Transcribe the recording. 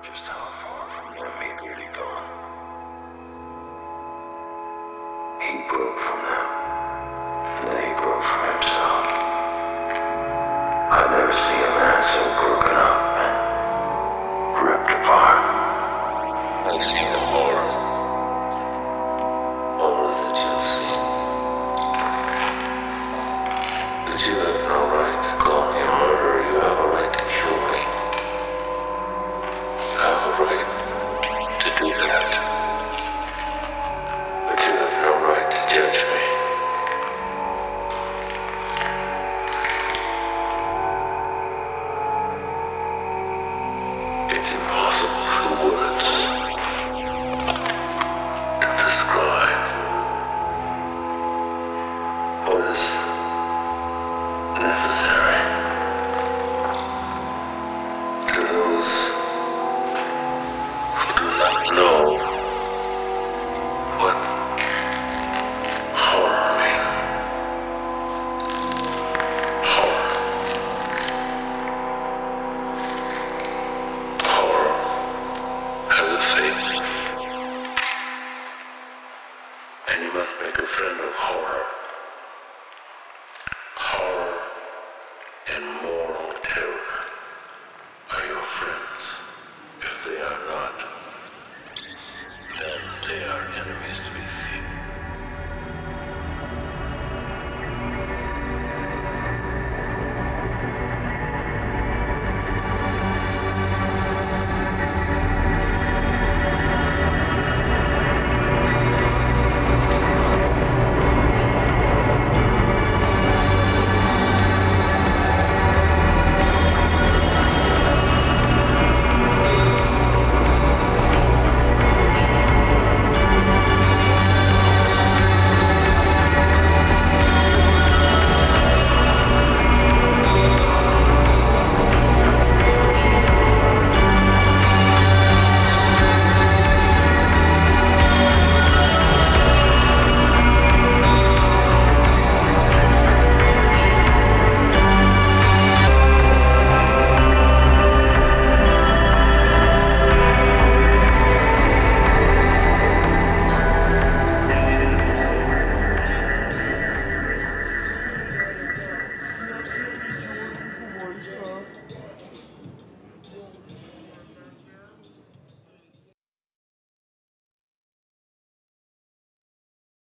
Just how far from them he'd really gone. He broke from them, and then he broke from himself. I've never seen a man so broken up and ripped apart. I've seen the horrors that you've seen. But you're